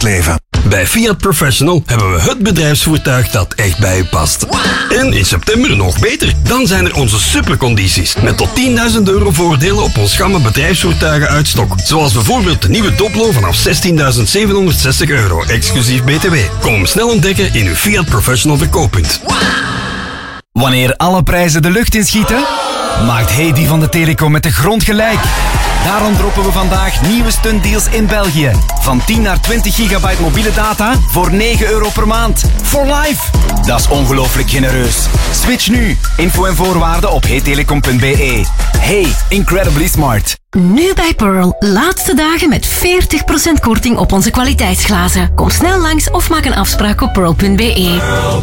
leven. Bij Fiat Professional hebben we het bedrijfsvoertuig dat echt bij u past. En in september nog beter. Dan zijn er onze supercondities. Met tot €10.000 voordelen op ons gamma bedrijfsvoertuigen uit stok. Zoals bijvoorbeeld de nieuwe Doblo vanaf €16.760, exclusief BTW. Kom hem snel ontdekken in uw Fiat Professional verkooppunt. Wanneer alle prijzen de lucht inschieten, maakt Heidi van de Telecom met de grond gelijk. Daarom droppen we vandaag nieuwe stuntdeals in België. Van 10 naar 20 gigabyte mobiele data voor €9 per maand. For life. Dat is ongelooflijk genereus. Switch nu. Info en voorwaarden op heytelecom.be. Hey, incredibly smart. Nu bij Pearl. Laatste dagen met 40% korting op onze kwaliteitsglazen. Kom snel langs of maak een afspraak op pearl.be.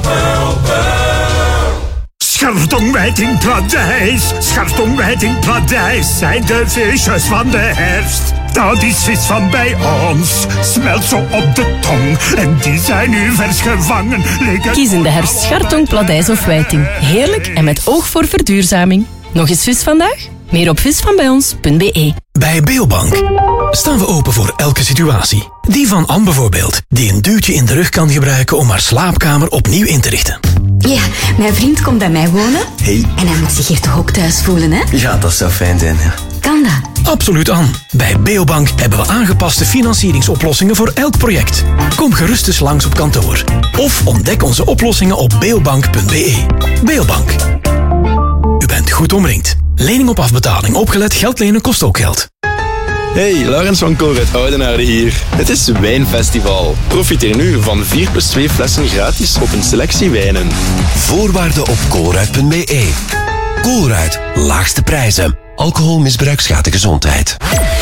Schartongwijting Pladijs, Schartongwijting Pladijs zijn de visjes van de herfst. Dat is vis van bij ons, smelt zo op de tong en die zijn nu vers gevangen. Kies in de herfst Schartong, Pladijs of Wijting. Heerlijk en met oog voor verduurzaming. Nog eens vis vandaag? Meer op visvanbijons.be. Bij Beobank staan we open voor elke situatie. Die van Anne bijvoorbeeld, die een duwtje in de rug kan gebruiken om haar slaapkamer opnieuw in te richten. Ja, mijn vriend komt bij mij wonen. Hey. En hij moet zich hier toch ook thuis voelen, hè? Ja, dat zou fijn zijn, hè. Kan dat? Absoluut, Anne. Bij Beobank hebben we aangepaste financieringsoplossingen voor elk project. Kom gerust eens langs op kantoor. Of ontdek onze oplossingen op beobank.be. Beobank. U bent goed omringd. Lening op afbetaling. Opgelet, geld lenen kost ook geld. Hey, Laurens van Kool uit Oudenaarde hier. Het is Wijnfestival. Profiteer nu van 4+2 flessen gratis op een selectie wijnen. Voorwaarden op koolruid.be. Koolruid, laagste prijzen. Alcoholmisbruik schaadt de gezondheid.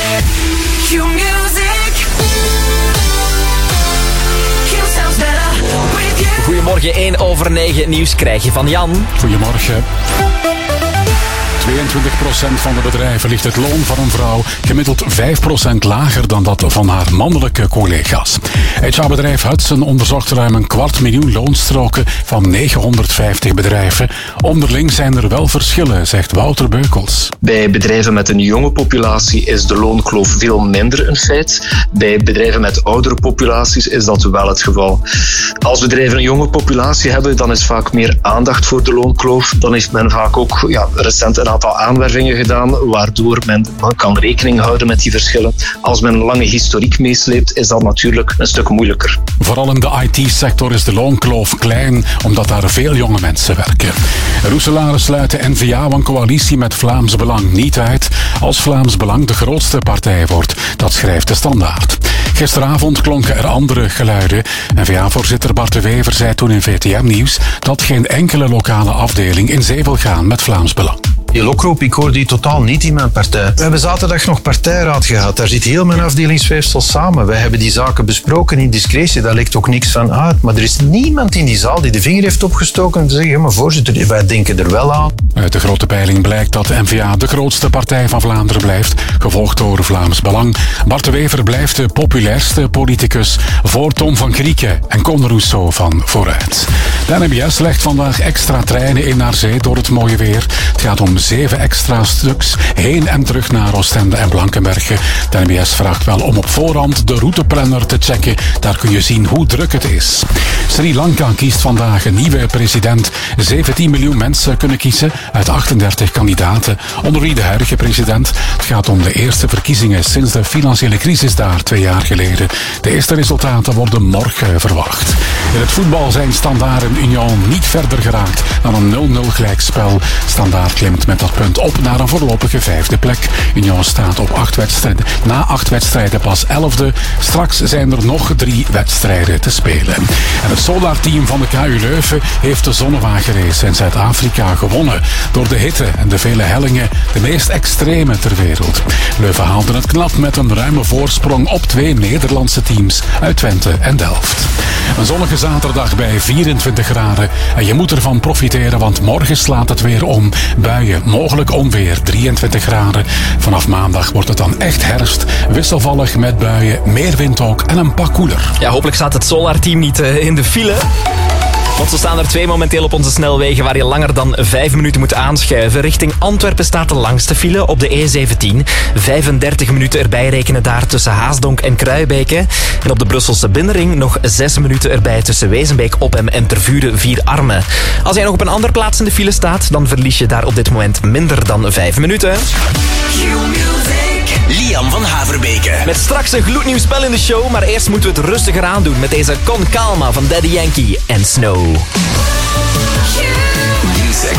Goedemorgen, 8:01 nieuws krijg je van Jan. Goedemorgen. 22% van de bedrijven ligt het loon van een vrouw gemiddeld 5% lager dan dat van haar mannelijke collega's. HR-bedrijf Hudson onderzocht ruim 250.000 loonstroken van 950 bedrijven. Onderling zijn er wel verschillen, zegt Wouter Beukels. Bij bedrijven met een jonge populatie is de loonkloof veel minder een feit. Bij bedrijven met oudere populaties is dat wel het geval. Als bedrijven een jonge populatie hebben, dan is vaak meer aandacht voor de loonkloof. Dan heeft men vaak ook recent een aantal aanwervingen gedaan, waardoor men kan rekening houden met die verschillen. Als men een lange historiek meesleept, is dat natuurlijk een stuk moeilijker. Vooral in de IT-sector is de loonkloof klein, omdat daar veel jonge mensen werken. Roeselare sluit de N-VA een coalitie met Vlaams Belang niet uit als Vlaams Belang de grootste partij wordt. Dat schrijft de Standaard. Gisteravond klonken er andere geluiden. N-VA-voorzitter Bart de Wever zei toen in VTM Nieuws dat geen enkele lokale afdeling in zee wil gaan met Vlaams Belang. Die lokroep, ik hoor die totaal niet in mijn partij. We hebben zaterdag nog partijraad gehad. Daar zit heel mijn afdelingsweefsel samen. Wij hebben die zaken besproken in discretie. Daar ligt ook niks van uit. Maar er is niemand in die zaal die de vinger heeft opgestoken en te zeggen, ja, maar voorzitter, wij denken er wel aan. Uit de grote peiling blijkt dat de N-VA de grootste partij van Vlaanderen blijft, gevolgd door Vlaams Belang. Bart de Wever blijft de populairste politicus voor Tom van Grieken en Conor Rousseau van Vooruit. De NMBS legt vandaag extra treinen in naar zee door het mooie weer. Het gaat om 7 extra stuks heen en terug naar Oostende en Blankenberge. De NMBS vraagt wel om op voorhand de routeplanner te checken. Daar kun je zien hoe druk het is. Sri Lanka kiest vandaag een nieuwe president. 17 miljoen mensen kunnen kiezen uit 38 kandidaten, onder wie de huidige president. Het gaat om de eerste verkiezingen sinds de financiële crisis daar 2 jaar geleden. De eerste resultaten worden morgen verwacht. In het voetbal zijn Standaard en Union niet verder geraakt dan een 0-0 gelijkspel. Standaard klimt met dat punt op naar een voorlopige 5e plek. Union staat op 8 wedstrijden. Na 8 wedstrijden pas 11e. Straks zijn er nog 3 wedstrijden te spelen. En het Solar-team van de KU Leuven heeft de zonnewagenrace in Zuid-Afrika gewonnen. Door de hitte en de vele hellingen, de meest extreme ter wereld. Leuven haalde het knap met een ruime voorsprong op 2 Nederlandse teams uit Twente en Delft. Een zonnige zaterdag bij 24 graden. En je moet ervan profiteren, want morgen slaat het weer om. Buien, mogelijk onweer, 23 graden. Vanaf maandag wordt het dan echt herfst. Wisselvallig met buien, meer wind ook en een pak koeler. Ja, hopelijk staat het Solar-team niet in de file. Want zo staan er 2 momenteel op onze snelwegen waar je langer dan 5 minuten moet aanschuiven. Richting Antwerpen staat de langste file op de E17. 35 minuten erbij rekenen daar tussen Haasdonk en Kruibeke. En op de Brusselse binnenring nog 6 minuten erbij tussen Wezenbeek, Oppem en Tervuren 4 Armen. Als jij nog op een andere plaats in de file staat, dan verlies je daar op dit moment minder dan 5 minuten. Liam van Haverbeke. Met straks een gloednieuw spel in de show, maar eerst moeten we het rustiger aandoen met deze Con Calma van Daddy Yankee en Snow. Music.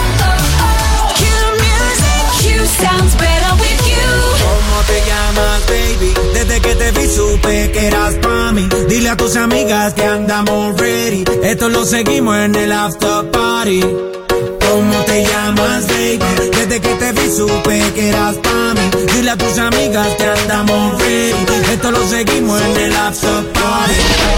Sounds better with you. ¿Cómo te llamas, baby? Desde que te vi supe que eras pa' mí. Dile a tus amigas que andamos ready. Esto lo seguimos en el after party. ¿Cómo te llamas, baby? Desde que te vi supe que eras pa' mí. Dile a tus amigas que andamos ready. Esto lo seguimos en el after party.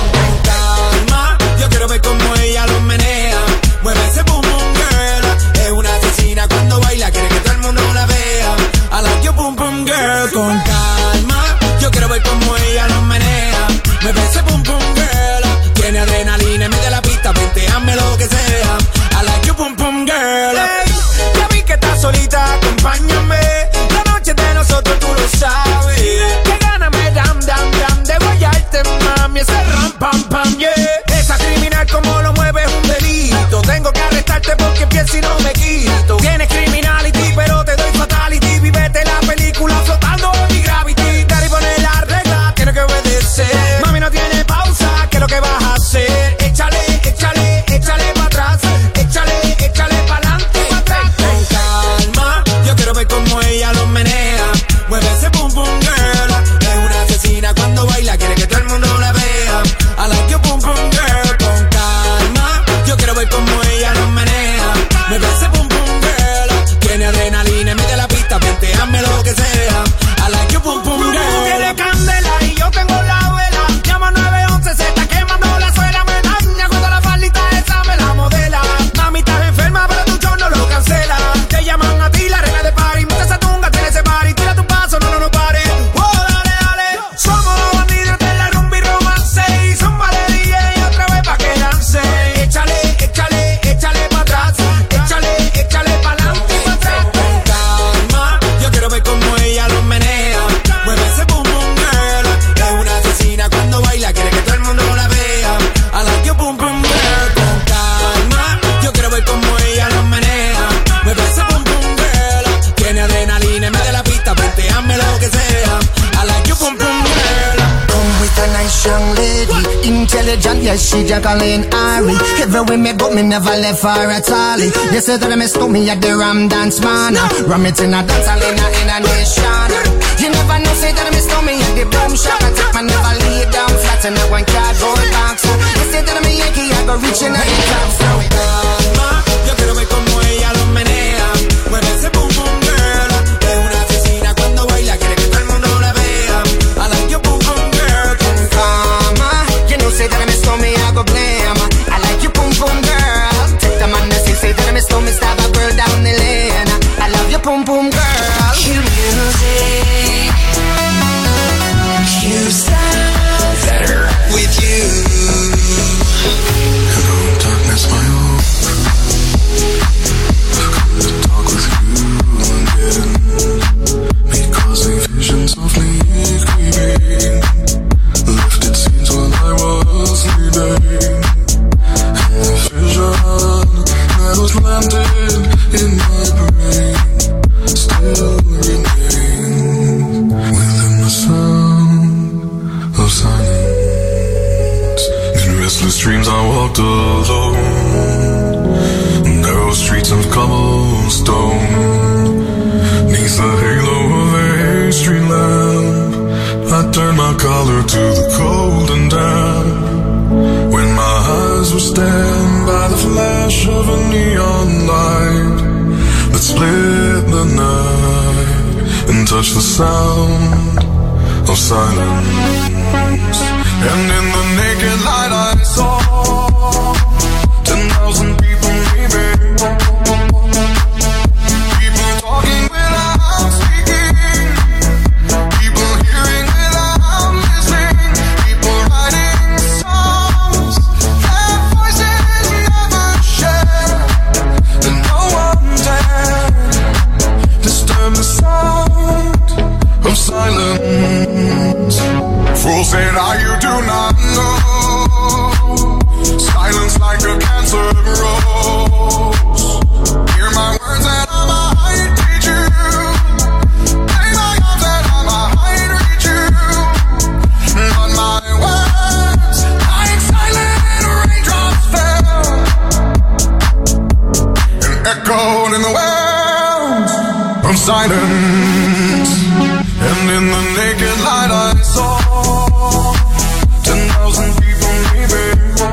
Calma, yo quiero ver cómo ella lo menea. Mueve ese boom boom girl. Es una asesina cuando baila, quiere que todo el mundo la vea. I like your boom boom girl. Con calma, yo quiero ver cómo ella lo menea. Mueve ese boom boom girl. Tiene adrenalina, mete la pista, venteame lo que sea. I like your boom boom girl. Hey, ya vi que estás solita, acompáñame. La noche de nosotros tú lo sabes. Que gana me dam dam dam de guayarte, mami. Ese ram pam pam yeah. Esa criminal como lo mueve es un delito. Tengo que arrestarte porque pienso y no me quito. Tienes criminality pero te doy fatality. Vivete la película flotando en mi gravity. Daddy pone la regla, tiene que obedecer. Mami no tiene pausa, ¿qué es lo que vas a hacer? Échale, échale, échale pa' atrás. Échale, échale pa'lante, pa' atrás. Con calma, yo quiero ver cómo ella lo menea. Mueve ese boom boom girl. Es una asesina cuando baila, quiere que todo el mundo la vea. I like your boom boom girl. Con calma, yo quiero ver cómo ella lo menea. Mueve ese boom boom girl. Tiene adrenalina, mete la pista, venteame lo que sea. I like your boom boom girl. Tú tienes candela y yo tengo la vela. Llama 911, se está quemando la suela. Me daña cuando la faldita esa me la modela. Mami, estás enferma, pero tu show no lo cancela. Te llaman a ti, la reina de party. Mucha esa tunga, tiene ese party. Tira tu paso, no pare. Oh, dale, dale. Somos los bandidos de la rumba y romance. Y zumba de DJ otra vez pa' que lance. Échale, échale, échale pa' atrás. Échale, échale pa'lante y pa' atrás. Con calma, yo quiero ver cómo ella lo menea. Mueve ese boom boom girl. Es una asesina cuando baila, quiere que todo el mundo la vea. I like your boom boom girl. Con calma, yo quiero ver cómo ella lo menea. Mueve ese boom boom girl. Tiene adrenalina, mete la pista, venteame lo que sea. I like your boom boom girl. Come with a nice young lady, intelligent, yes, she Jacqueline Ari. Everywhere me go, me never left her at all. They say that me stole me at the Ram Dance Man. Ram it in a dance hall in a nation. You never know, say that me stole me at the Boom Shop. I take my never lay down flat in a one cardboard box. They say that me Yankee, I go reaching at the top. So calma, yo quiero ver cómo ella lo menea. Mueve ese boom boom girl. Es una asesina cuando baila, quiere que todo el mundo la vea. I like your boom boom girl. Con calma, you know, say that me stole me, I go blame. I like your boom boom girl. Take the man that say that me stole me, stab a girl down the lane. I love your boom boom girl. Cue music. You sound better with you. Hello, darkness, my hope. I could talk with you again. Because visions softly creeping. Lifted scenes while I was sleeping. And the vision that was planted in my brain still remains within the sound of silence. In restless dreams I walked alone, narrow streets of cobblestone. Neath the halo of a street lamp, I turned my collar to the cold and damp. When my eyes were stabbed by the flash of a neon light that split the night and touched the sound of silence. And in the naked light I saw 10,000 people leaving. People talking without speaking. People hearing without listening. People writing songs that voices never share. And no one dared disturb the sound of silence. Fools you do not know. Silence like a cancer grows. Hear my words and I might reach you. Play my arms and I might reach you. But my words, like silent raindrops fell and echoed in the wells of silence. And in the naked light I saw 10,000 people maybe.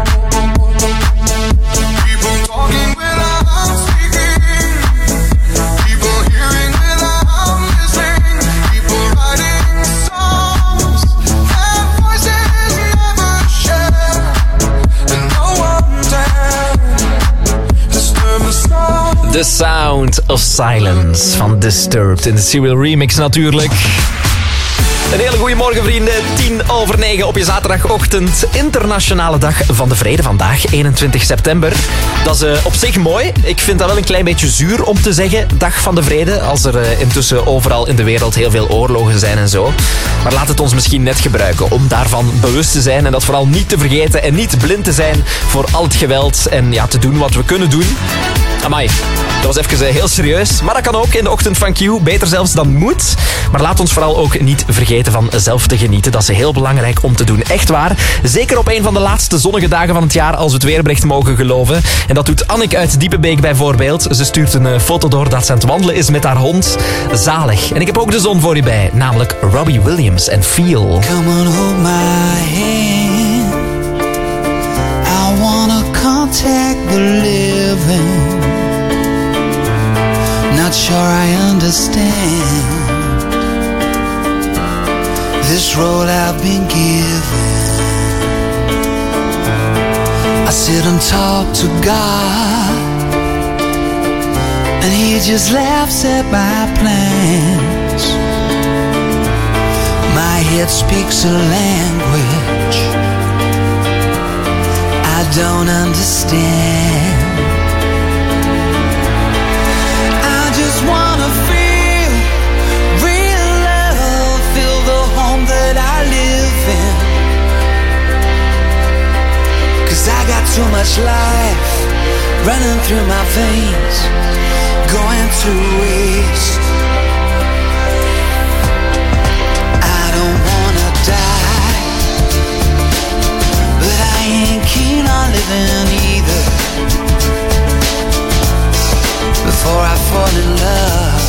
People talking without speaking. People hearing without listening. People writing songs that voices never share. And no one dared disturb the sound. The Sound of Silence van Disturbed in de Serial Remix natuurlijk. Een hele goede morgen vrienden, 9:10 op je zaterdagochtend. Internationale dag van de vrede vandaag, 21 september. Dat is op zich mooi. Ik vind dat wel een klein beetje zuur om te zeggen, dag van de vrede. Als er intussen overal in de wereld heel veel oorlogen zijn en zo. Maar laat het ons misschien net gebruiken om daarvan bewust te zijn. En dat vooral niet te vergeten en niet blind te zijn voor al het geweld. En ja, te doen wat we kunnen doen. Amai, dat was even heel serieus. Maar dat kan ook in de ochtend van Q. Beter zelfs dan moet. Maar laat ons vooral ook niet vergeten van zelf te genieten. Dat is heel belangrijk om te doen. Echt waar. Zeker op een van de laatste zonnige dagen van het jaar, als we het weerbericht mogen geloven. En dat doet Anneke uit Diepenbeek bijvoorbeeld. Ze stuurt een foto door dat ze aan het wandelen is met haar hond. Zalig. En ik heb ook de zon voor je bij. Namelijk Robbie Williams en Feel. Come on, hold my hand. I wanna contact the living. Not sure I understand this role I've been given. I sit and talk to God, and He just laughs at my plans. My head speaks a language I don't understand. Wanna feel real love, feel the home that I live in. 'Cause I got too much life running through my veins, going to waste. I don't wanna die, but I ain't keen on living either. Before I fall in love,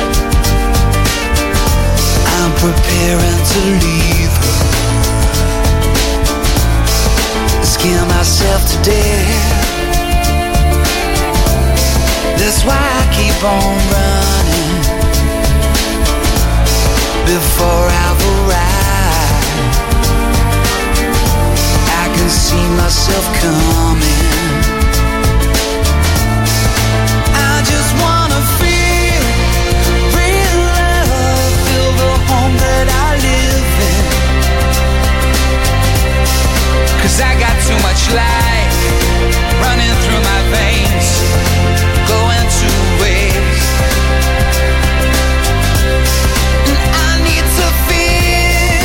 I'm preparing to leave her. Scare myself to death. That's why I keep on running. Before I've arrived, I can see myself coming. Just wanna feel real love, feel the home that I live in. 'Cause I got too much life running through my veins, going to waste. And I need to feel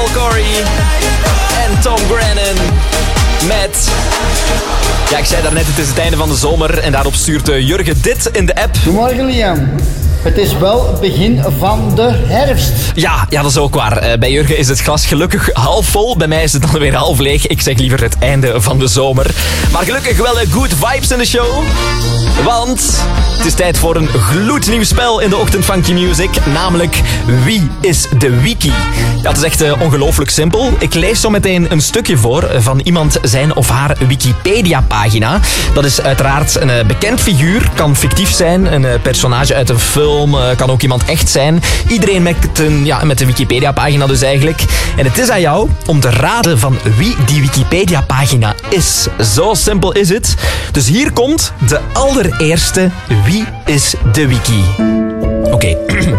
Corey en Tom Grennan met... Ja, ik zei daarnet, het is het einde van de zomer en daarop stuurt Jurgen dit in de app. Goedemorgen, Liam. Het is wel het begin van de herfst. Ja, dat is ook waar. Bij Jurgen is het glas gelukkig half vol. Bij mij is het dan weer half leeg. Ik zeg liever het einde van de zomer. Maar gelukkig wel good vibes in de show. Want het is tijd voor een gloednieuw spel in de ochtend Funky Music. Namelijk, wie is de wiki? Ja, het is echt ongelooflijk simpel. Ik lees zo meteen een stukje voor van iemand zijn of haar Wikipedia-pagina. Dat is uiteraard een bekend figuur. Kan fictief zijn. Een personage uit een film. Kan ook iemand echt zijn. Iedereen met een Wikipedia-pagina dus eigenlijk. En het is aan jou om te raden van wie die Wikipedia-pagina is. Zo simpel is het. Dus hier komt de allereerste Wie is de Wiki? Oké.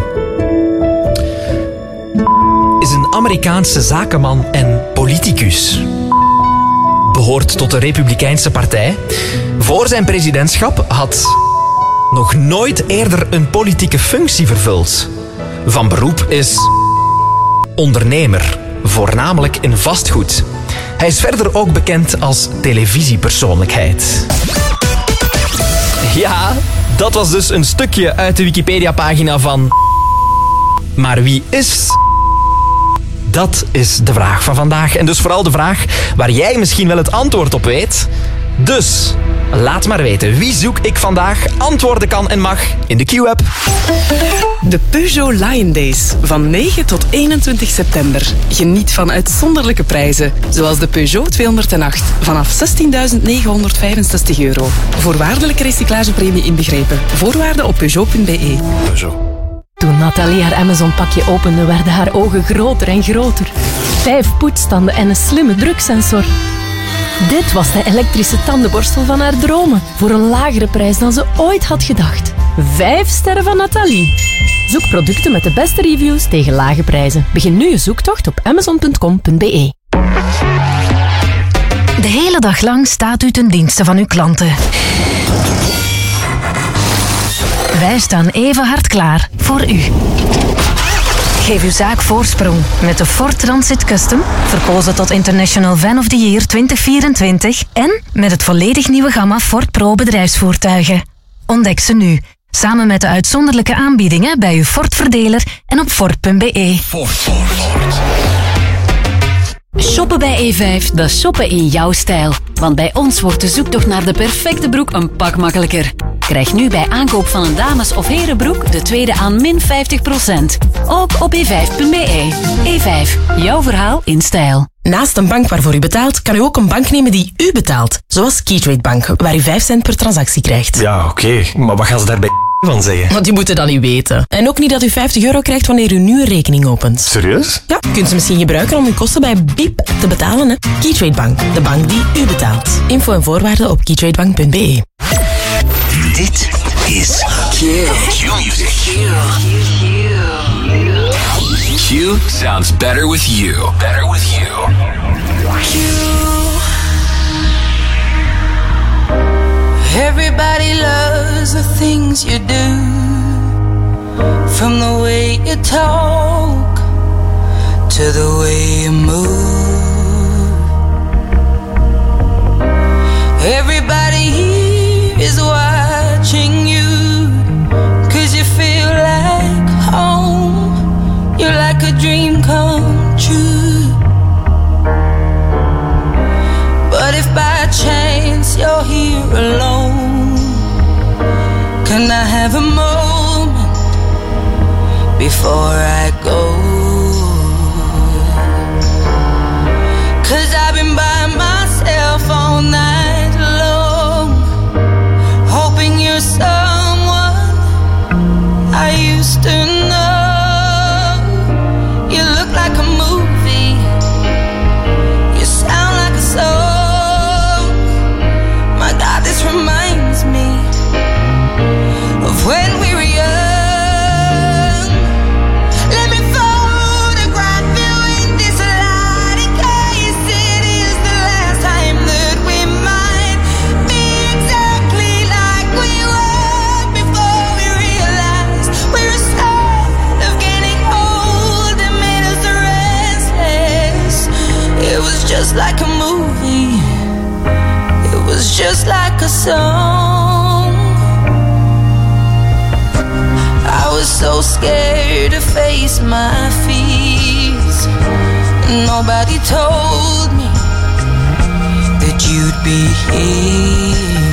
Is een Amerikaanse zakenman en politicus. Behoort tot de Republikeinse Partij. Voor zijn presidentschap had nog nooit eerder een politieke functie vervuld. Van beroep is ondernemer, voornamelijk in vastgoed. Hij is verder ook bekend als televisiepersoonlijkheid. Ja, dat was dus een stukje uit de Wikipedia-pagina van... Maar wie is... Dat is de vraag van vandaag. En dus vooral de vraag waar jij misschien wel het antwoord op weet. Dus... laat maar weten, wie zoek ik vandaag? Antwoorden kan en mag in de Q-app. De Peugeot Lion Days van 9 tot 21 september. Geniet van uitzonderlijke prijzen, zoals de Peugeot 208 vanaf €16.965. Voorwaardelijke recyclagepremie inbegrepen. Voorwaarden op Peugeot.be. Peugeot. Toen Nathalie haar Amazon-pakje opende, werden haar ogen groter en groter. 5 poetsstanden en een slimme druksensor. Dit was de elektrische tandenborstel van haar dromen. Voor een lagere prijs dan ze ooit had gedacht. 5 sterren van Nathalie. Zoek producten met de beste reviews tegen lage prijzen. Begin nu je zoektocht op amazon.com.be. De hele dag lang staat u ten dienste van uw klanten. Wij staan even hard klaar voor u. Geef uw zaak voorsprong met de Ford Transit Custom, verkozen tot International Van of the Year 2024 en met het volledig nieuwe gamma Ford Pro bedrijfsvoertuigen. Ontdek ze nu, samen met de uitzonderlijke aanbiedingen bij uw Ford-verdeler en op Ford.be. Shoppen bij E5, dat is shoppen in jouw stijl. Want bij ons wordt de zoektocht naar de perfecte broek een pak makkelijker. Krijg nu bij aankoop van een dames- of herenbroek de tweede aan min 50%. Ook op e5.be. E5, jouw verhaal in stijl. Naast een bank waarvoor u betaalt, kan u ook een bank nemen die u betaalt. Zoals Keytrade Bank, waar u 5 cent per transactie krijgt. Ja, oké. Maar wat gaan ze daarbij van zeggen? Want die moeten dat niet weten. En ook niet dat u €50 krijgt wanneer u nu een rekening opent. Serieus? Ja, kunt ze misschien gebruiken om uw kosten bij Biep te betalen. Hè? Keytrade Bank, de bank die u betaalt. Info en voorwaarden op keytradebank.be. Dit is Q Music. Q sounds better with you. Better with you. Everybody loves the things you do, from the way you talk to the way you move. Everybody here is watching you, 'cause you feel like home. You're like a dream come true. But if by chance you're here alone, can I have a moment before I go? 'Cause I've been by myself all night long, hoping you're someone I used to know. You look like a movie, you sound like a song. My God, this reminds me of when we were young. Let me fall just like a movie. It was just like a song. I was so scared to face my fears. Nobody told me that you'd be here.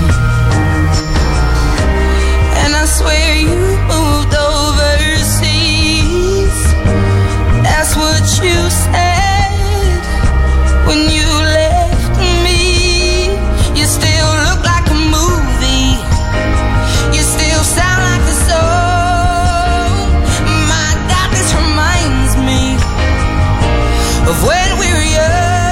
And I swear you moved overseas. That's what you said when you left me. You still look like a movie. You still sound like a song. My God, this reminds me of when we were young.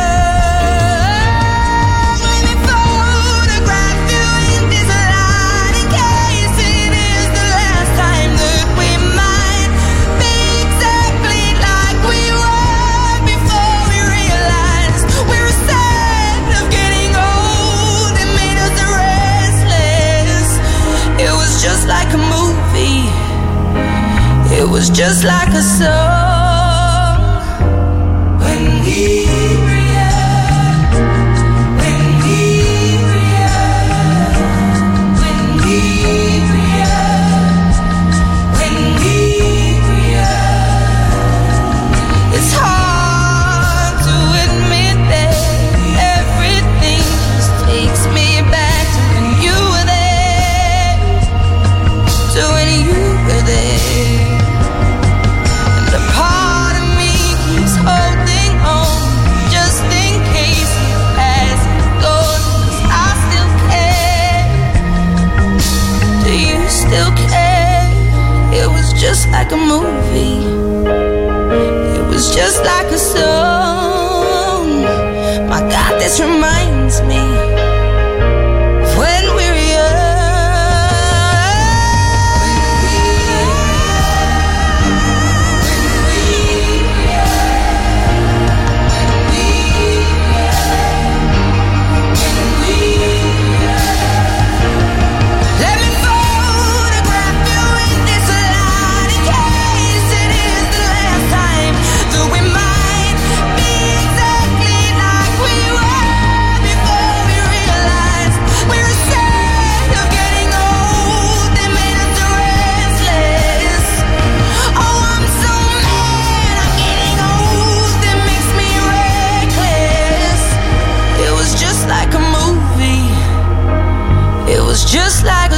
Let me photograph you in this light in case it is the last time that we might be exactly like we were before we realized we were sad of getting old. It made us restless. It was just like a movie. It was just like a song. When we were young, when we were young, when we were young, when we were young. It's hard to admit that everything just takes me back to when you were there, to when you were there. And a part of me keeps holding on just in case you pass and go, 'cause I still care. Do you still care? It was just like a movie. It was just like a song. My God, this reminds me of when we were young. Let me photograph you in this light in case it is the last time that we might be exactly like we were before we realized we were sad of getting old. They made us restless. Oh, I'm so mad I'm getting old. It makes me reckless. It was just like a movie. It was just like a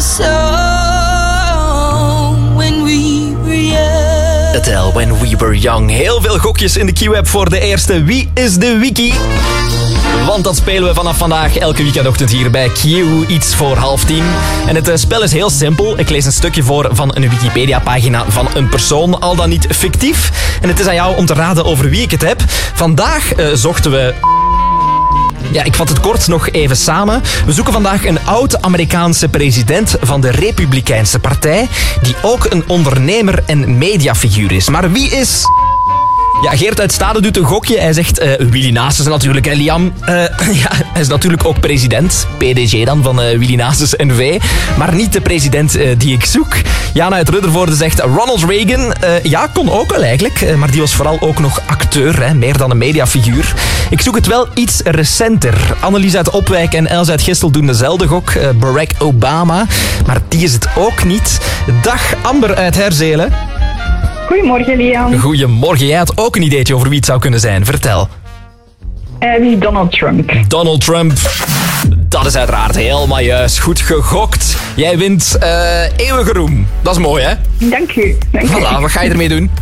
song when we were young. Adele, When We Were Young. Heel veel gokjes in de Q-app voor de eerste Wie is de Wiki? Want dat spelen we vanaf vandaag elke weekendochtend hier bij Q, iets voor 9:30. En het spel is heel simpel. Ik lees een stukje voor van een Wikipedia-pagina van een persoon, al dan niet fictief. En het is aan jou om te raden over wie ik het heb. Vandaag zochten we... Ja, ik vat het kort nog even samen. We zoeken vandaag een oud-Amerikaanse president van de Republikeinse Partij, die ook een ondernemer en mediafiguur is. Maar wie is... Ja, Geert uit Stade doet een gokje. Hij zegt Willy Nasus natuurlijk, hè, Liam. Ja, hij is natuurlijk ook president. PDG dan, van Willy Nasus NV. Maar niet de president die ik zoek. Jana uit Ruddervoorde zegt Ronald Reagan. Ja, kon ook wel eigenlijk. Maar die was vooral ook nog acteur, hè, meer dan een mediafiguur. Ik zoek het wel iets recenter. Annelies uit Opwijk en Els uit Gistel doen dezelfde gok. Barack Obama. Maar die is het ook niet. Dag Amber uit Herzelen. Goedemorgen, Liam. Goedemorgen. Jij had ook een ideetje over wie het zou kunnen zijn. Vertel. Wie is Donald Trump? Donald Trump. Dat is uiteraard helemaal juist. Goed gegokt. Jij wint eeuwige roem. Dat is mooi, hè? Dank u. Dank u. Voilà, wat ga je ermee doen?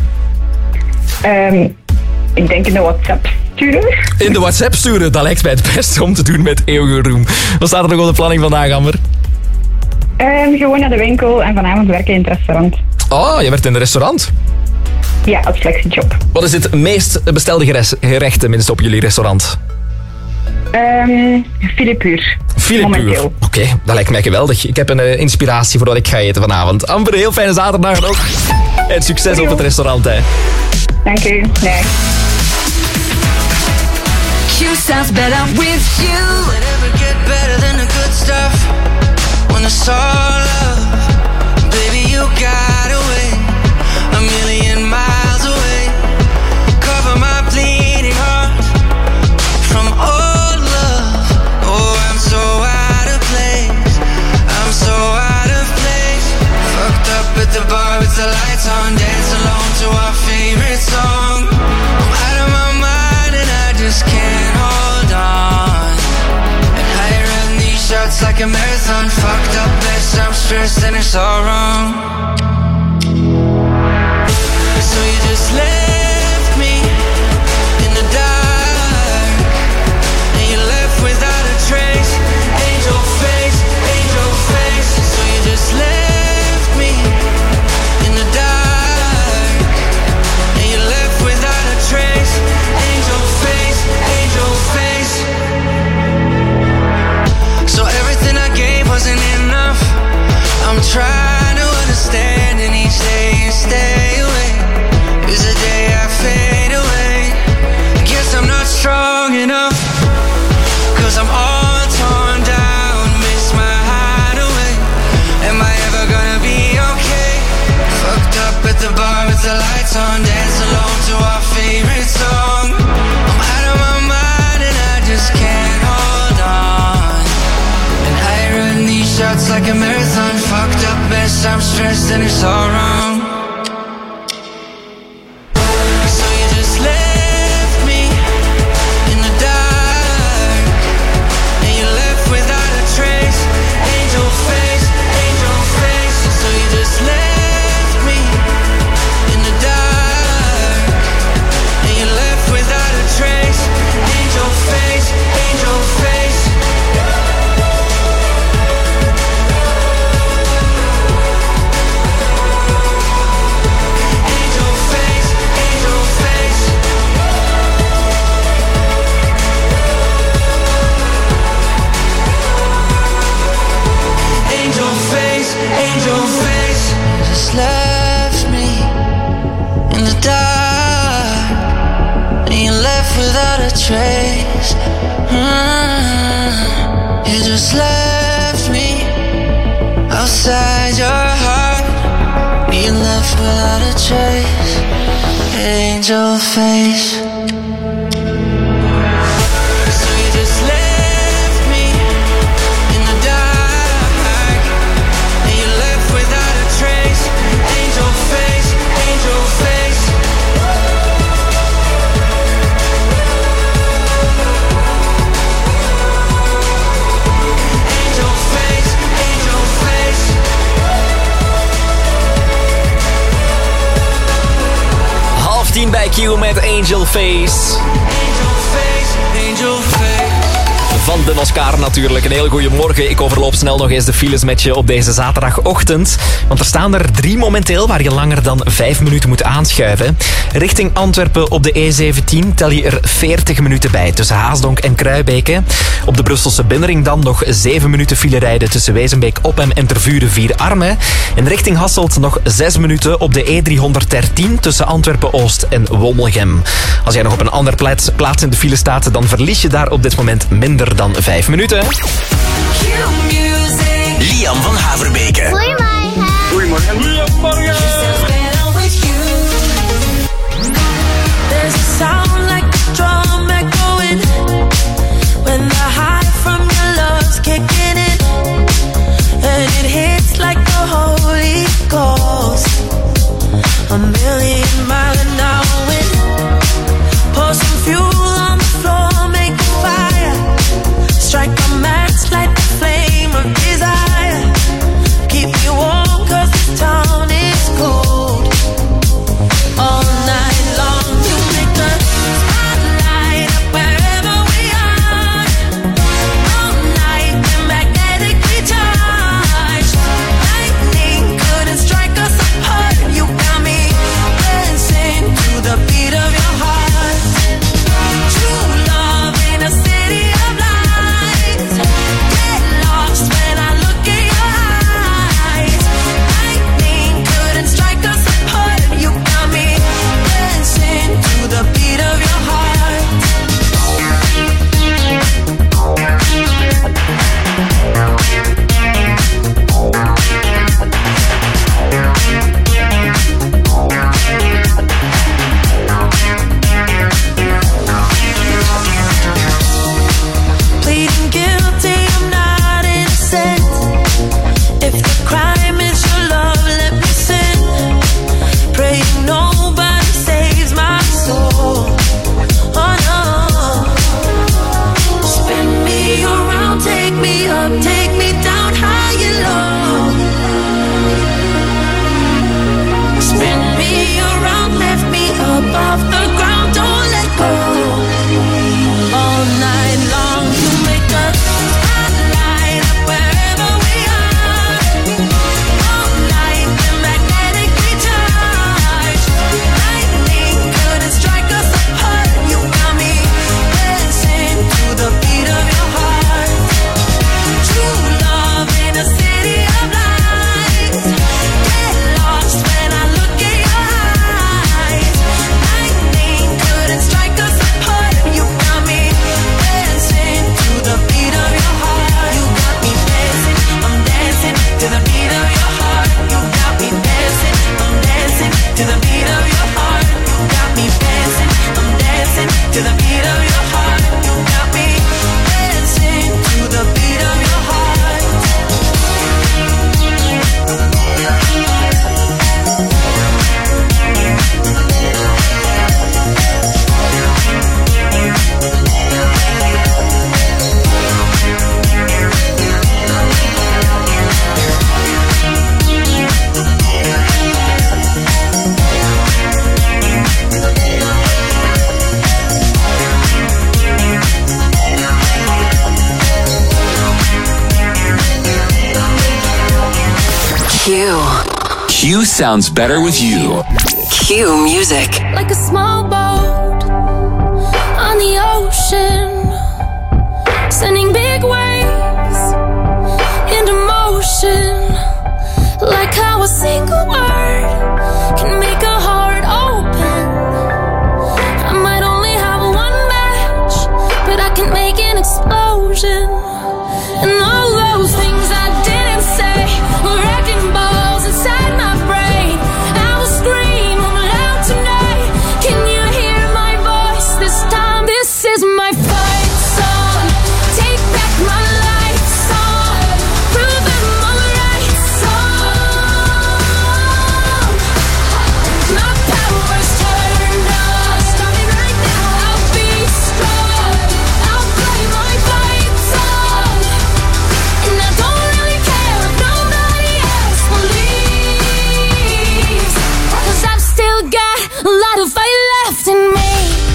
Ik denk in de WhatsApp sturen. In de WhatsApp sturen? Dat lijkt mij het beste om te doen met eeuwige roem. Wat staat er nog op de planning vandaag, Amber? Gewoon naar de winkel en vanavond werken in het restaurant. Oh, je werkt in een restaurant? Ja, als flexiejob. Wat is het meest bestelde gerecht tenminste op jullie restaurant? Filet puur. Filet puur. Oké, dat lijkt mij geweldig. Ik heb een inspiratie voor wat ik ga eten vanavond. Amber, heel fijne zaterdag nog. En succes op het restaurant, hè. Dank u. Nee. Q sounds better with you. Never get better than the good stuff. When it's all love, baby, you got away. A million miles away. Cover my bleeding heart from like a marathon. Fucked up mess, I'm stressed and it's all wrong. So you just left me in the dark, and you left without a trace. Angel face, so you just left me in the dark, and you left without a trace. Angel face, so everything I gave wasn't enough. I'm trying to understand, and each day you stay away is the day I fade away. I guess I'm not strong enough, 'cause I'm all torn down, miss my hideaway. Am I ever gonna be okay? Fucked up at the bar with the lights on, dance alone to our favorite song. I'm out of my mind and I just can't hold on. And I run these shots like a marathon. Fucked up mess, I'm stressed and it's all wrong. So you just left me in the dark, and you left without a trace. Angel face, so you just left me in the dark, and you left without a trace. Angel face, angel face. Angel face, just left me in the dark, and you left without a trace. You just left me outside your heart, you left without a trace. Angel face. So you just left me in the dark, and you left without a trace. Angel face, angel face. Angel face, angel face. 9:30 bij Q met Angel Face. Angel face, angel face. Van de Oscar natuurlijk. Een heel goede morgen. Ik overloop snel nog eens de files met je op deze zaterdagochtend. Want er staan er 3 momenteel waar je langer dan 5 minuten moet aanschuiven. Richting Antwerpen op de E17 tel je er 40 minuten bij tussen Haasdonk en Kruibeke. Op de Brusselse binnenring dan nog 7 minuten file rijden tussen Wezenbeek, Oppem en Tervuren 4 Armen. En richting Hasselt nog 6 minuten op de E313 tussen Antwerpen-Oost en Wommelgem. Als jij nog op een andere plaats in de file staat, dan verlies je daar op dit moment minder dan 5 minuten. Liam van Haverbeke. Goedemorgen. Goedemorgen. There's a sound like a drum echoing when the high from your love's kicking in, and it hits like the Holy Ghost. A million mile an hour wind. Pour some fuel on the floor, make a fire. Strike a match, light the flame of desire. Keep me warm 'cause this town is cold. Q. Q sounds better with you. Q music. Like a small boat on the ocean, sending big waves into motion. Like how a single word can make a heart open. I might only have one match, but I can make an explosion. And all those things I didn't say were wrecking balls inside my brain. I will scream loud tonight. Can you hear my voice this time? This is my fight song. Take back my life song. Prove I'm alright song. My power's turned on. Stop me right now. I'll be strong. I'll play my fight song. And I don't really care if nobody else believes, 'cause I've still got a lot of fight left in me.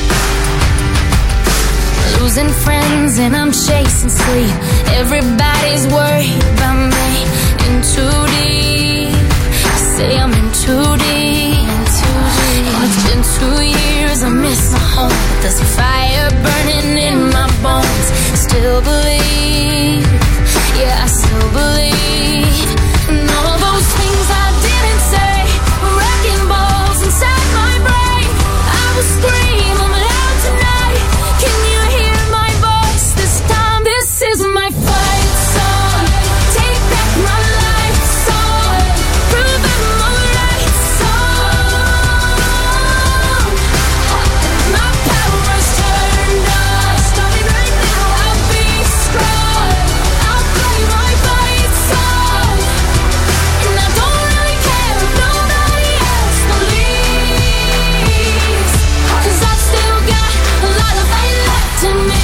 Losing friends and I'm chasing sleep. Everybody's worried about me. In too deep. I say I'm in too deep. And it's been 2 years, I miss my home. But there's a fire burning in my bones. Still believe. Yeah, I still believe. And all those things I didn't say were wrecking balls inside my brain. I will scream loud tonight. Can you hear my voice this time? This is my fight song. Take back my life song. Prove I'm alright song. My power's turned on. Stop me right now. I'll be strong. I'll play my fight song. And I don't really care if nobody else believes, 'cause I've still got a lot of fight left in me.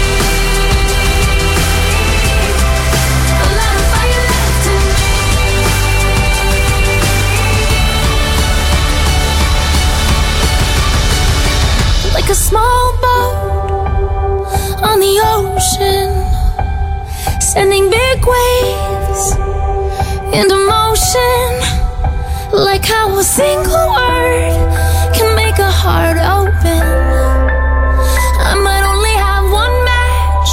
A lot of fight left in me. Like a small boat on the ocean, sending big waves into motion. Like how a single word can make a heart open. I might only have one match,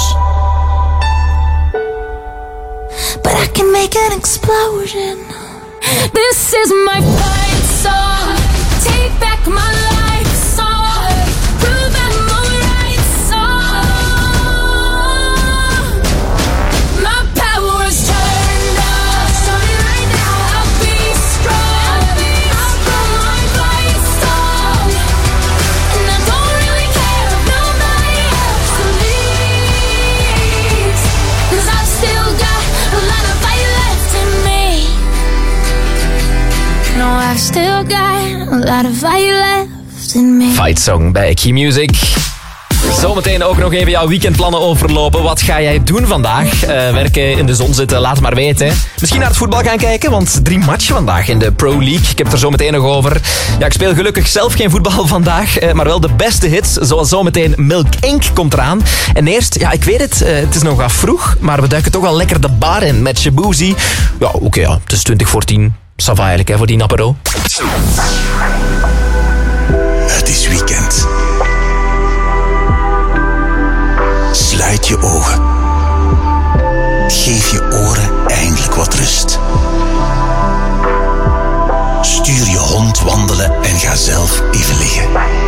but I can make an explosion. This is my fight song. Take back my life song. Prove I'm alright song. My power's turned on. Stop me right now. I'll be strong. I'll play my fight song. And I don't really care if nobody else believes, 'cause I've still got a lot of fight left in me. No, I've still got a lot of fight left in me. Fight Song bij Q Music. Zometeen ook nog even jouw weekendplannen overlopen. Wat ga jij doen vandaag? Werken, in de zon zitten, laat het maar weten. Misschien naar het voetbal gaan kijken, want 3 matchen vandaag in de Pro League. Ik heb het er zo meteen nog over. Ja, ik speel gelukkig zelf geen voetbal vandaag, maar wel de beste hits. Zoals zometeen Milk Inc. komt eraan. En eerst, ja, ik weet het, het is nog wat vroeg, maar we duiken toch wel lekker de bar in met Shabuzi. Ja, oké, het is 20 voor 10. Ça va eigenlijk, hè, voor die Napero. Het is weekend. Sluit je ogen. Geef je oren eindelijk wat rust. Stuur je hond wandelen en ga zelf even liggen.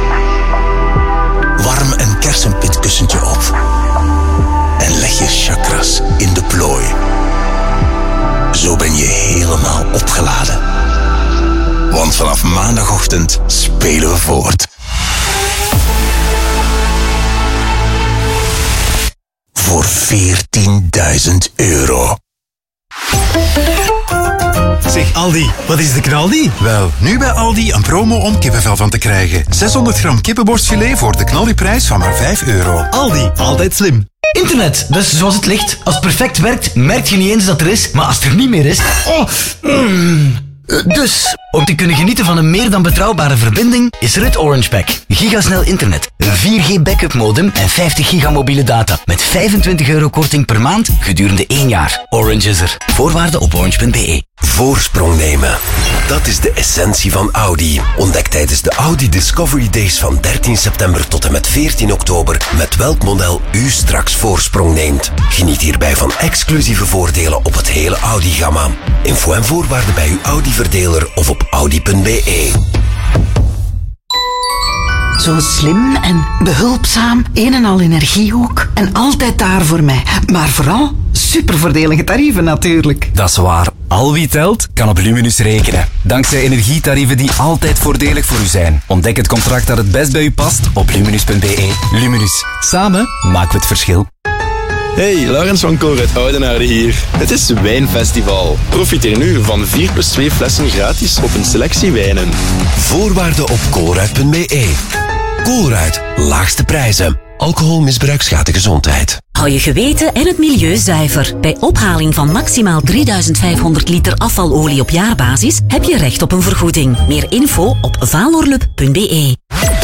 Warm een kersenpitkussentje op. En leg je chakras in de plooi. Zo ben je helemaal opgeladen. Want vanaf maandagochtend spelen we voort. Voor €14.000. Zeg Aldi, wat is de knaldi? Wel, nu bij Aldi een promo om kippenvel van te krijgen. 600 gram kippenborstfilet voor de knaldiprijs van maar €5. Aldi, altijd slim. Internet, dus zoals het ligt. Als het perfect werkt, merk je niet eens dat er is. Maar als het er niet meer is... Dus, om te kunnen genieten van een meer dan betrouwbare verbinding, is er het Orange Pack. Gigasnel internet, een 4G backup modem en 50 giga mobiele data. Met €25 korting per maand gedurende 1 jaar. Orange is er. Voorwaarden op orange.be. Voorsprong nemen. Dat is de essentie van Audi. Ontdek tijdens de Audi Discovery Days van 13 september tot en met 14 oktober met welk model u straks voorsprong neemt. Geniet hierbij van exclusieve voordelen op het hele Audi-gamma. Info en voorwaarden bij uw Audi-verdeler of op audi.be. Zo slim en behulpzaam, een en al energie ook. En altijd daar voor mij. Maar vooral supervoordelige tarieven natuurlijk. Dat is waar. Al wie telt, kan op Luminus rekenen. Dankzij energietarieven die altijd voordelig voor u zijn. Ontdek het contract dat het best bij u past op luminus.be. Luminus. Samen maken we het verschil. Hey, Laurens van Kool uit Oudenaarde hier. Het is Wijnfestival. Profiteer nu van 4+2 flessen gratis op een selectie wijnen. Voorwaarden op koolruid.be. Koolruid, laagste prijzen. Alcoholmisbruik schaadt de gezondheid. Hou je geweten en het milieu zuiver. Bij ophaling van maximaal 3500 liter afvalolie op jaarbasis heb je recht op een vergoeding. Meer info op valorlup.be.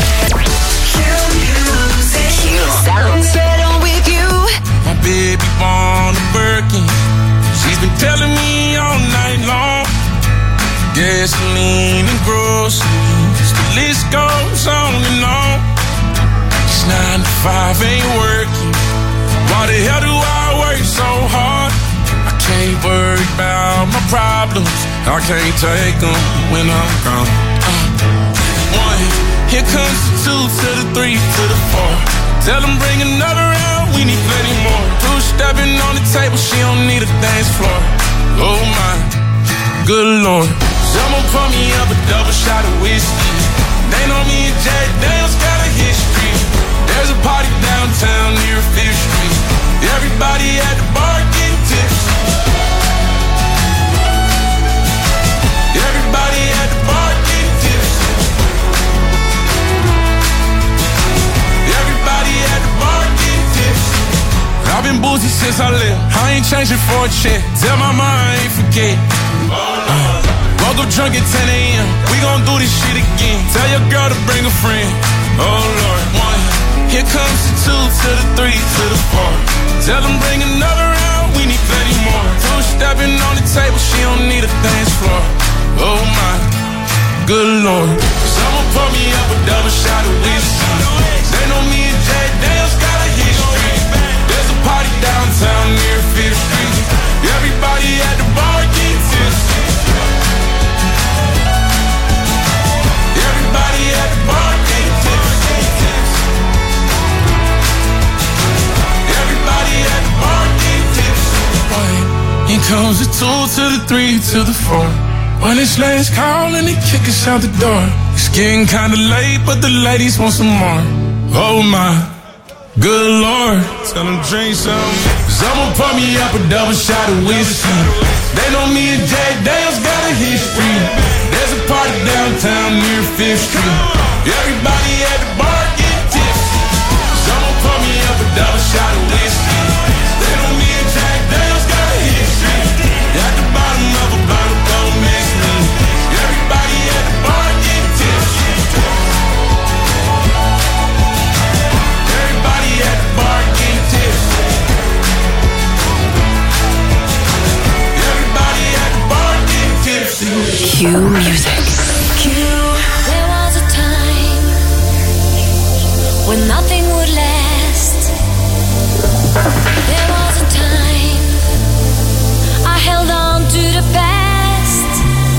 My baby born a Birkin. She's been telling me all night long. Gasoline and groceries, the list goes on and on. It's 9 to 5, ain't working. Why the hell do I work so hard? I can't worry about my problems. I can't take them when I'm gone. 1, here comes the 2 to the 3 to the 4. Tell them bring another round, we need plenty more. 2 stepping on the table, she don't need a dance floor. Oh my, good lord. Someone pour me up a double shot of whiskey. They know me and Jack Daniels got a history. There's a party downtown near 5th Street. Everybody at the bar getting tipsy. Everybody at the bar getting tipsy. Everybody at the bar getting tipsy. I've been boozy since I left. I ain't changing for a check. Tell my mind I ain't forget. Woke up drunk at 10 a.m. We gon' do this shit again. Tell your girl to bring a friend. Oh Lord. 1, here comes the 2 to the 3 to the 4. Tell them bring another round, we need plenty more. 2 stepping on the table, she don't need a dance floor. Oh my, good lord. Someone pour me up a double shot of whiskey. They know me and Jack Daniels got a history. There's a party downtown near 5th Street. Everybody at the bar getting tipsy. Everybody at the bar getting tipsy. Everybody at the bar getting tipsy. Here comes the 2 to the 3 to the 4. When it's last call and they kick us out the door. It's getting kinda late, but the ladies want some more. Oh my, good lord. Tell them drink some. Someone pour me up a double shot of whiskey. They know me and Jack Daniels got a history. There's a party downtown near 5th Street. Everybody at the bar get tipsy. Someone pour me up a double shot of whiskey. They know me and Jack Daniels got a history. At the bottom of a bottle, don't mix me. Everybody at the bar get tipsy. Everybody at the bar get tipsy. Everybody at the bar get tipsy. Cue music. There was a time when nothing would last. There was a time I held on to the past.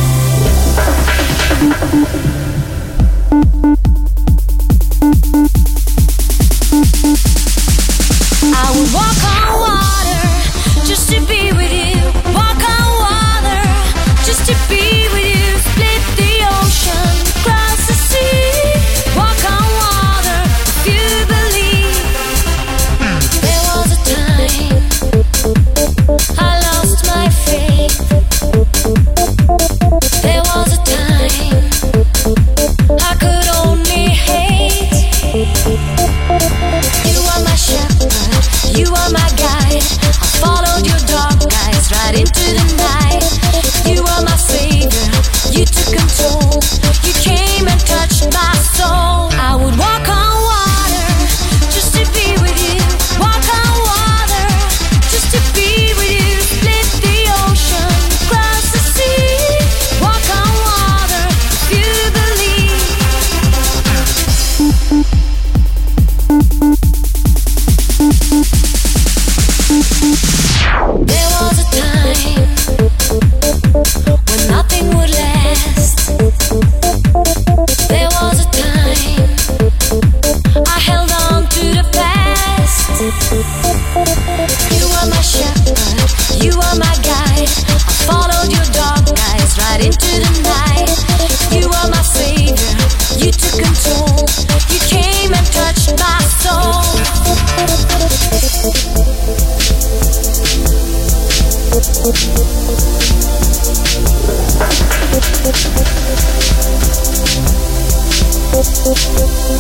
I would walk on water just to be with you. Walk on water just to be with you. Split the ocean, cross the sea. Walk on water if you believe. There was a time I lost my faith. There was a time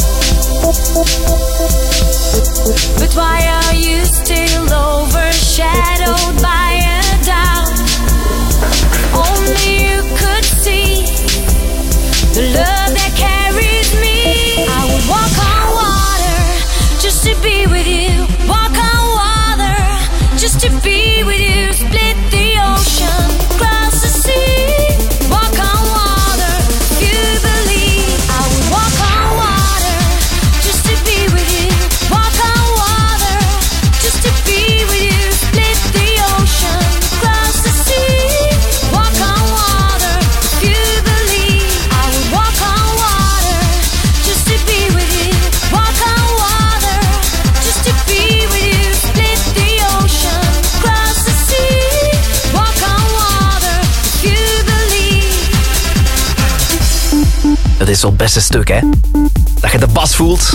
But why are you still overshadowed by a doubt? Only you could see the love that carries me. I would walk on water just to be with you. Walk on water just to be with you. Split the ocean, cross the sea. Walk on water if you believe. I would walk on water just to be with you. Walk on water just to be with you. Split the ocean, cross the sea. Walk on water if you believe. I would walk on water just to be with you. Walk on water just to be with you. Split the ocean, cross the sea. Walk on water if you believe. Dat is zo'n beste stuk, hè? Dat je de bas voelt.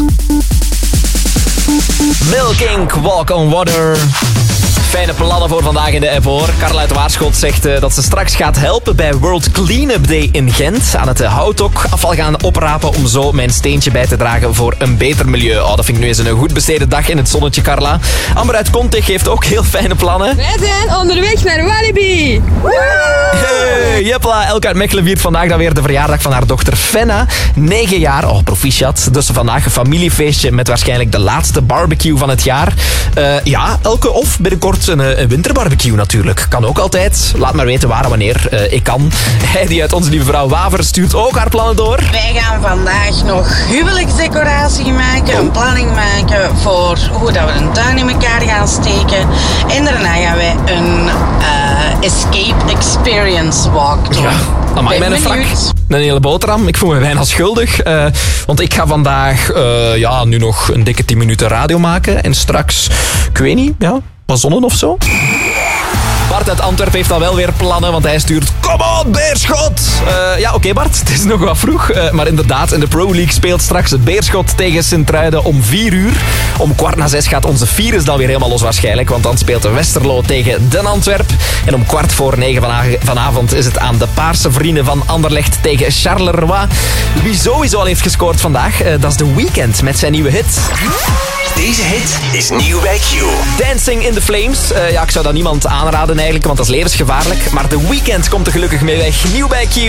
Milk Inc. Walk on Water. Fijne plannen voor vandaag in de app, hoor. Carla uit Waarschot zegt dat ze straks gaat helpen bij World Cleanup Day in Gent. Aan het houthok afval gaan oprapen om zo mijn steentje bij te dragen voor een beter milieu. Oh, dat vind ik nu eens een goed besteden dag in het zonnetje, Carla. Amber uit Contig heeft ook heel fijne plannen. Wij zijn onderweg naar Walibi. Hey, jepla, Elke uit Mechelen viert vandaag dan weer de verjaardag van haar dochter Fenna. 9 jaar, oh proficiat. Dus vandaag een familiefeestje met waarschijnlijk de laatste barbecue van het jaar. Ja, Elke, of binnenkort een winterbarbecue natuurlijk. Kan ook altijd. Laat maar weten waar en wanneer ik kan. Heidi uit Onze Lieve Vrouw Waver stuurt ook haar plannen door. Wij gaan vandaag nog huwelijksdecoratie maken. Een planning maken voor hoe dat we een tuin in elkaar gaan steken. En daarna gaan wij een escape experience walk doen. Ja. Amai, mijn frak. Een hele boterham. Ik voel me bijna schuldig. Want ik ga vandaag nu nog een dikke 10 minuten radio maken. En straks, ik weet niet, wat zonnen of zo. Bart uit Antwerpen heeft al wel weer plannen, want hij stuurt kom on, Beerschot! Oké, Bart, het is nog wat vroeg. Maar inderdaad, in de Pro League speelt straks het Beerschot tegen Sint-Truiden om 4 uur. Om 5:15 gaat onze Virus dan weer helemaal los waarschijnlijk, want dan speelt de Westerlo tegen Den Antwerp. En om 8:45 vanavond is het aan de Paarse Vrienden van Anderlecht tegen Charleroi. Wie sowieso al heeft gescoord vandaag, dat is The Weeknd met zijn nieuwe hit. Deze hit is nieuw bij Q. Dancing in the Flames. Ik zou dat niemand aanraden eigenlijk, want dat is levensgevaarlijk. Maar The Weeknd komt er gelukkig mee weg. Nieuw bij Q.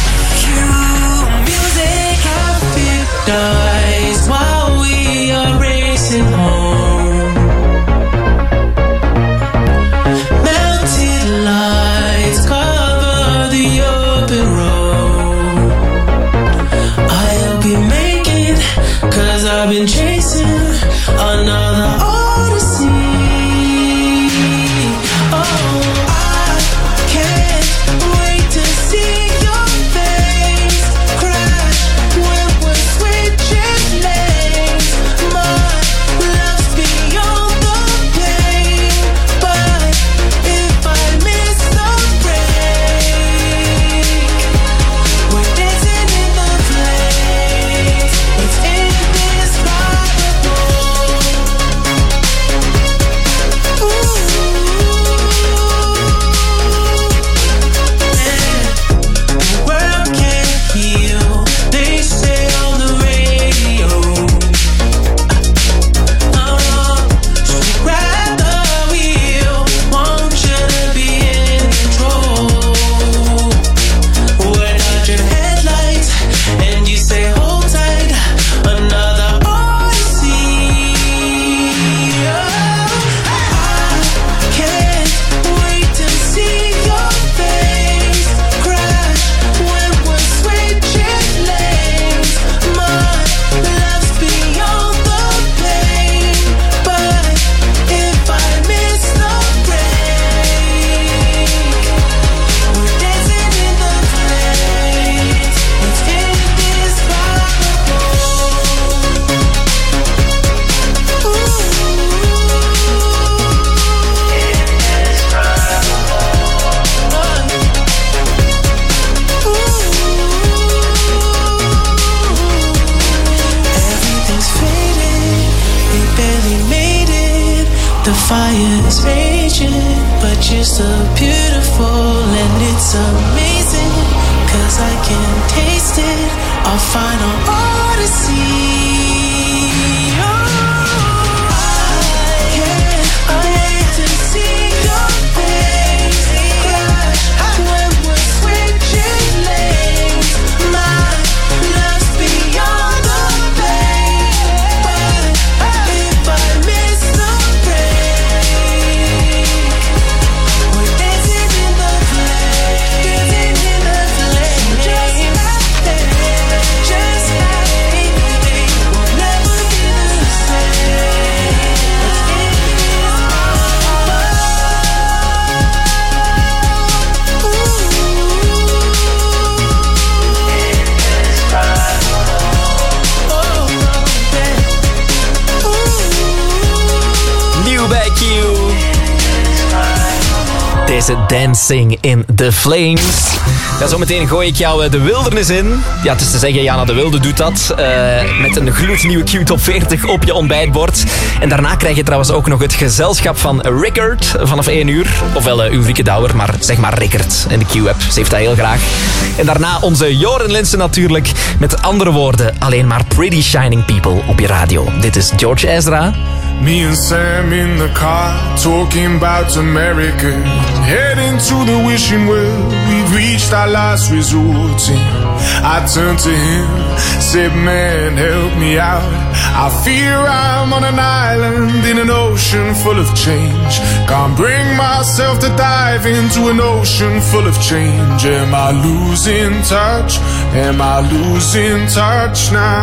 While we are racing home, melted lights cover the open road. I'll be making, 'cause I've been chasing another odyssey. Oh, I can't wait to see your face crash when we're switching lanes. My love's beyond the pain, but if I miss the break, we're dancing in the flames. It's indescribable. The world can't heal, they say on the radio. So grab the wheel, want you to be in control. We're not your headlights, and you say hold tight, another odyssey. I can't wait to see your face crash when we're switching lanes. My love's beyond the pain, but if I miss the break, we're dancing in the flames. It's indescribable. Everything's faded, we barely made it. The fire is raging, but you're so beautiful and it's amazing, 'cause I can taste it, our final odyssey. Dancing in the Flames. Ja, zometeen gooi ik jou de wildernis in. Ja, het is te zeggen, Jana de Wilde doet dat. Met een gloednieuwe Q-top 40 op je ontbijtbord. En daarna krijg je trouwens ook nog het gezelschap van Rickert vanaf 1 uur. Ofwel Ulrike Douwer, maar zeg maar Rickert in de Q-app. Ze heeft dat heel graag. En daarna onze Joren Linsen natuurlijk. Met andere woorden, alleen maar Pretty Shining People op je radio. Dit is George Ezra. Me and Sam in the car, talking about America. Heading to the wishing well, we've reached our last resort. I turned to him, said, man, help me out. I fear I'm on an island in an ocean full of change. Can't bring myself to dive into an ocean full of change. Am I losing touch? Am I losing touch now?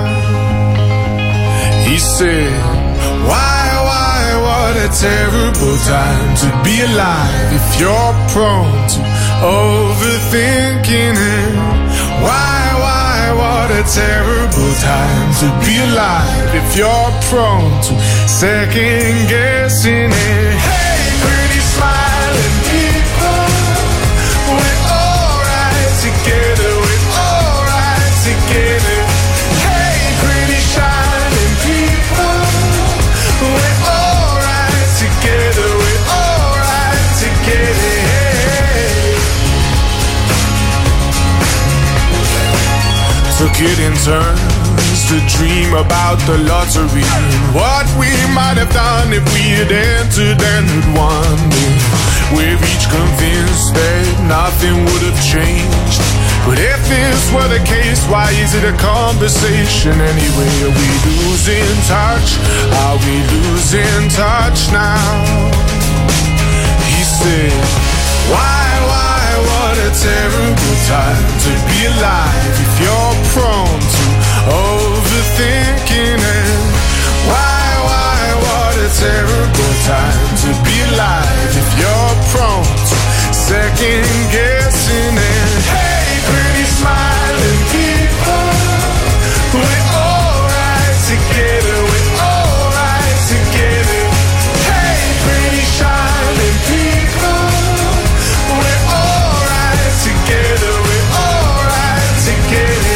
He said, why, what a terrible time to be alive if you're prone to overthinking it. Why, what a terrible time to be alive if you're prone to second guessing it. Hey, pretty smiling people, we're alright together, we're alright together. Hey, pretty shining people, we're alright together, we're alright together. Took it in turns to dream about the lottery and what we might have done if we had entered and had won. We're each convinced that nothing would have changed. But if this were the case, why is it a conversation anyway? Are we losing touch? Are we losing touch now? He said, why, what a terrible time to be alive if you're prone to overthinking it. Why, what a terrible time to be alive if you're prone to second guessing it. Hey, pretty smiling people, we're alright together, we're alright together. Hey, pretty shining people, we're alright together, we're alright together.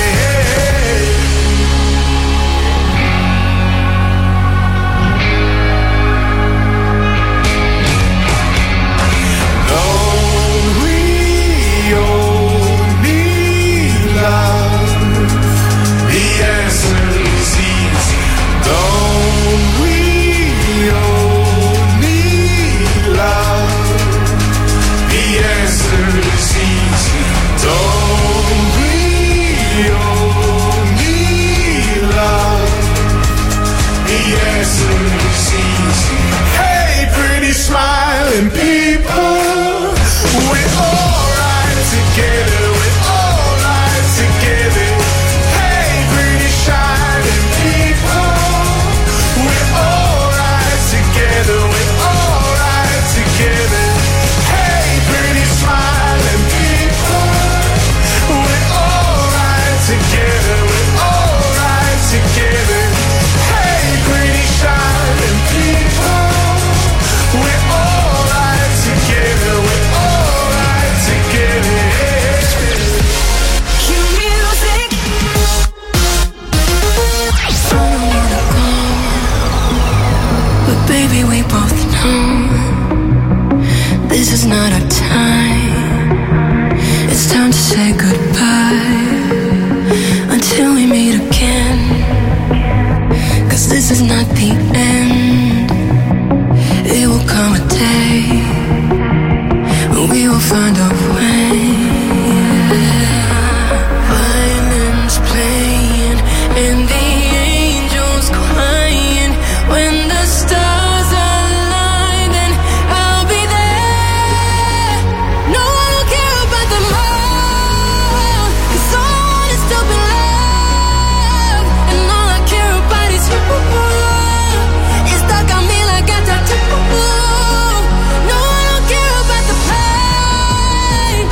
Don't we all need love? The answer is easy. Don't we all need love? The answer is easy. Don't we all need love? The answer is easy. Hey, pretty smiling people, we're alright together, we're alright together. Hey, pretty shining people, we're alright together, we're alright together. Hey, pretty smiling people, we're alright together, we're alright together. Hey, pretty shining people, we're alright together, we're alright together. Cue music. I don't wanna go, but baby, we both know this is not our time. It's time to say goodbye until we meet again. 'Cause this is not the end. It will come a day when we will find a way. Violins playing and the angels crying. When the stars align, then I'll be there. No one will care about them all, 'cause all I want is to be loved. And all I care about is you. It's stuck on me like a tattoo. No one will care about the pain.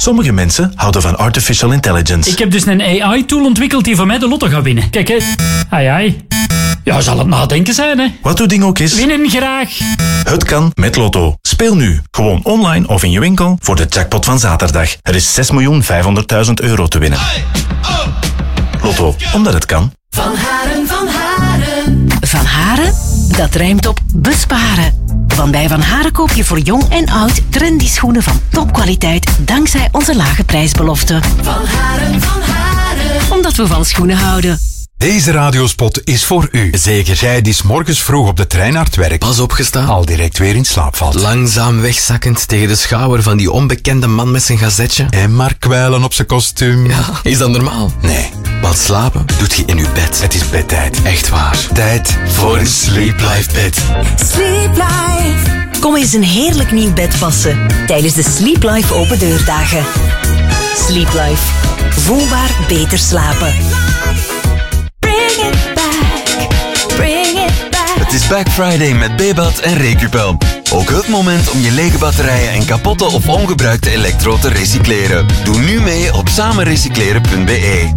Sommige mensen houden van artificial intelligence. Ik heb dus een AI-tool ontwikkeld die voor mij de lotto gaat winnen. Kijk, hè. Ai. Ja, zal het nadenken zijn, hè. Wat uw ding ook is. Winnen graag. Het kan met Lotto. Speel nu, gewoon online of in je winkel, voor de jackpot van zaterdag. Er is 6.500.000 euro te winnen. Lotto, omdat het kan. Van Haren. Van Haren? Dat rijmt op besparen. Want bij Van Haren koop je voor jong en oud trendy schoenen van topkwaliteit dankzij onze lage prijsbelofte. Van Haren. Omdat we van schoenen houden. Deze radiospot is voor u. Zeker jij die 's morgens vroeg op de trein naar het werk pas opgestaan, al direct weer in slaap valt. Langzaam wegzakkend tegen de schouder van die onbekende man met zijn gazetje. En maar kwijlen op zijn kostuum. Ja, is dat normaal? Nee. Want slapen doet je in je bed. Het is bedtijd. Echt waar. Tijd voor een Sleep Life bed. Sleep Life. Kom eens een heerlijk nieuw bed passen tijdens de Sleep Life open deurdagen. Sleep Life. Voelbaar beter slapen. Het is Black Friday met Bebat en Recupel. Ook het moment om je lege batterijen en kapotte of ongebruikte elektro te recycleren. Doe nu mee op samenrecycleren.be.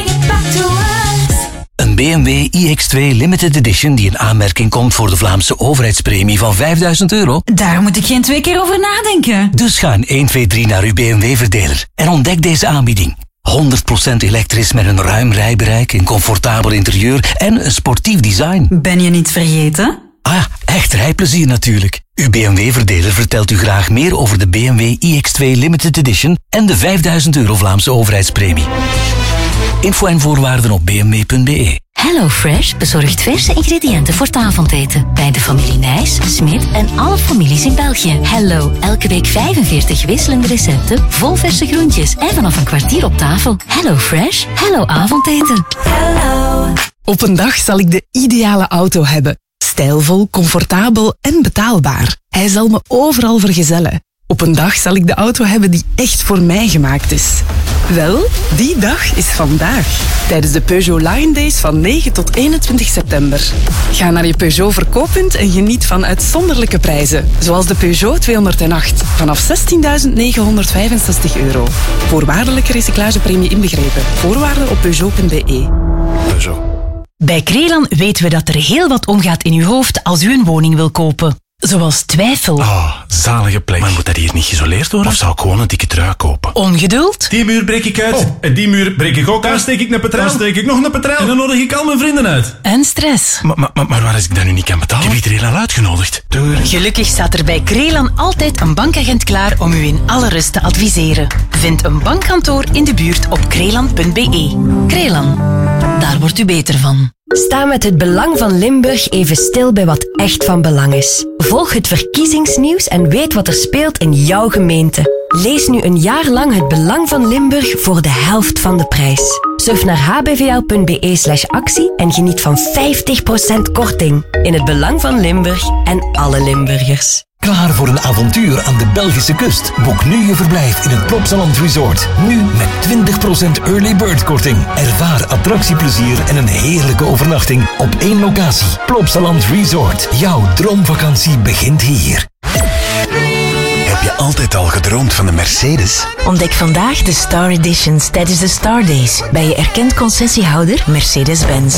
Een BMW iX2 Limited Edition die in aanmerking komt voor de Vlaamse overheidspremie van €5.000. Daar moet ik geen 2 keer over nadenken. Dus ga in 1, 2, 3 naar uw BMW-verdeler en ontdek deze aanbieding. 100% elektrisch met een ruim rijbereik, een comfortabel interieur en een sportief design. Ben je niet vergeten? Ah, echt rijplezier natuurlijk. Uw BMW-verdeler vertelt u graag meer over de BMW iX2 Limited Edition en de €5.000 Vlaamse overheidspremie. Info en voorwaarden op bmw.be. HelloFresh bezorgt verse ingrediënten voor het avondeten. Bij de familie Nijs, Smit en alle families in België. Hello, elke week 45 wisselende recepten, vol verse groentjes en vanaf een kwartier op tafel. HelloFresh, hello avondeten. Hello. Op een dag zal ik de ideale auto hebben. Stijlvol, comfortabel en betaalbaar. Hij zal me overal vergezellen. Op een dag zal ik de auto hebben die echt voor mij gemaakt is. Wel, die dag is vandaag. Tijdens de Peugeot Lion Days van 9 tot 21 september. Ga naar je Peugeot verkooppunt en geniet van uitzonderlijke prijzen. Zoals de Peugeot 208 vanaf €16.965. Voorwaardelijke recyclagepremie inbegrepen. Voorwaarden op Peugeot.be. Peugeot. Bij Krelan weten we dat er heel wat omgaat in uw hoofd als u een woning wil kopen. Zoals twijfel. Zalige plek. Maar moet dat hier niet geïsoleerd worden? Of zou ik gewoon een dikke trui kopen? Ongeduld? Die muur breek ik uit. En die muur breek ik ook uit. Dan steek ik een petrel. Dan steek ik nog een petrel. En dan nodig ik al mijn vrienden uit. En stress. Maar waar is ik dat nu niet kan betalen? Ik heb iedereen al uitgenodigd. Gelukkig staat er bij Krelan altijd een bankagent klaar om u in alle rust te adviseren. Vind een bankkantoor in de buurt op krelan.be. Krelan, daar wordt u beter van. Sta met het belang van Limburg even stil bij wat echt van belang is. Volg het verkiezingsnieuws en weet wat er speelt in jouw gemeente. Lees nu een jaar lang het belang van Limburg voor de helft van de prijs. Surf naar hbvl.be/actie en geniet van 50% korting. In het belang van Limburg en alle Limburgers. Klaar voor een avontuur aan de Belgische kust? Boek nu je verblijf in het Plopsaland Resort. Nu met 20% early bird korting. Ervaar attractieplezier en een heerlijke overnachting op 1 locatie. Plopsaland Resort. Jouw droomvakantie begint hier. Heb je altijd al gedroomd van een Mercedes? Ontdek vandaag de Star Editions tijdens de Star Days bij je erkend concessiehouder Mercedes-Benz.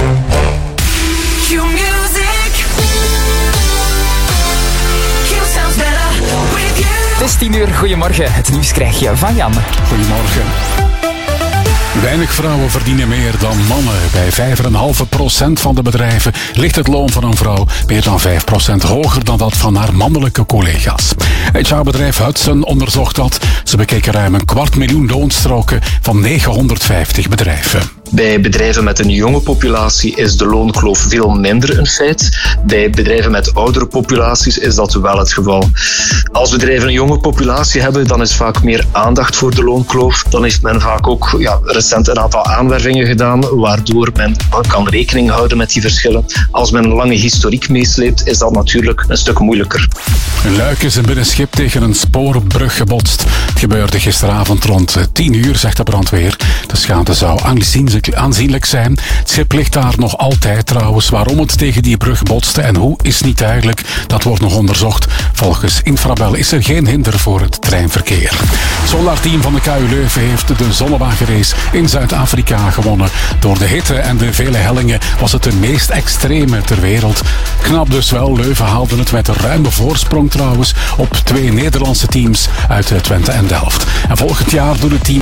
16 uur, goedemorgen. Het nieuws krijg je van Jan. Goedemorgen. Weinig vrouwen verdienen meer dan mannen. Bij 5,5% van de bedrijven ligt het loon van een vrouw meer dan 5% hoger dan dat van haar mannelijke collega's. Het HR-bedrijf Hudson onderzocht dat. Ze bekeken ruim 250.000 loonstroken van 950 bedrijven. Bij bedrijven met een jonge populatie is de loonkloof veel minder een feit. Bij bedrijven met oudere populaties is dat wel het geval. Als bedrijven een jonge populatie hebben, dan is vaak meer aandacht voor de loonkloof. Dan heeft men vaak ook respect recent een aantal aanwervingen gedaan, waardoor men kan rekening houden met die verschillen. Als men een lange historiek meesleept, is dat natuurlijk een stuk moeilijker. Een Luik is een binnenschip tegen een spoorbrug gebotst. Het gebeurde gisteravond rond 10 uur, zegt de brandweer. De schade zou aanzienlijk zijn. Het schip ligt daar nog altijd trouwens. Waarom het tegen die brug botste en hoe is niet duidelijk. Dat wordt nog onderzocht. Volgens Infrabel is er geen hinder voor het treinverkeer. Het Solar-team van de KU Leuven heeft de zonnewagenrace in Zuid-Afrika gewonnen. Door de hitte en de vele hellingen was het de meest extreme ter wereld. Knap dus wel. Leuven haalde het met een ruime voorsprong trouwens op 2 Nederlandse teams uit Twente en Delft. En volgend jaar doet het team